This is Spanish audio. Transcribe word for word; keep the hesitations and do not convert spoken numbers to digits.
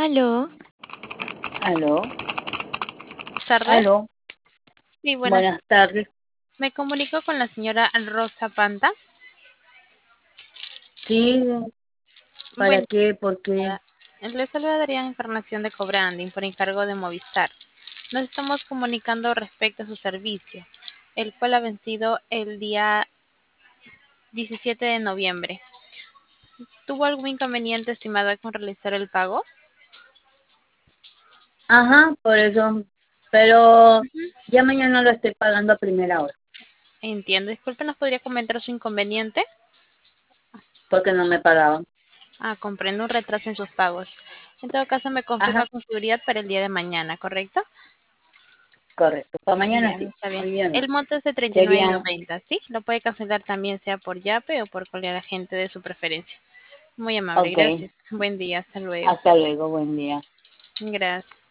Aló, Aló, tardes. aló, Sí, buenas. buenas tardes. Me comunico con la señora Rosa Panta. Sí, ¿para Bueno, qué? ¿Por qué? le saluda Darían Encarnación de Cobranding por encargo de Movistar. Nos estamos comunicando respecto a su servicio, el cual ha vencido el día diecisiete de noviembre. ¿Tuvo algún inconveniente, estimada, con realizar el pago? Ajá, por eso, pero ya mañana lo estoy pagando a primera hora, Entiendo. Disculpe, ¿nos podría comentar su inconveniente? porque no me pagaban. Ah, comprendo un retraso en sus pagos. En todo caso, me Ajá, confirma con seguridad para el día de mañana, ¿correcto? correcto. Para mañana Bien, sí, está bien. hoy día no. El monto es de treinta y nueve Serían, noventa, ¿sí? Lo puede cancelar también sea por Yape o por cualquier agente de su preferencia. Muy amable, ok, gracias. Buen día, hasta luego. hasta luego, buen día. Gracias.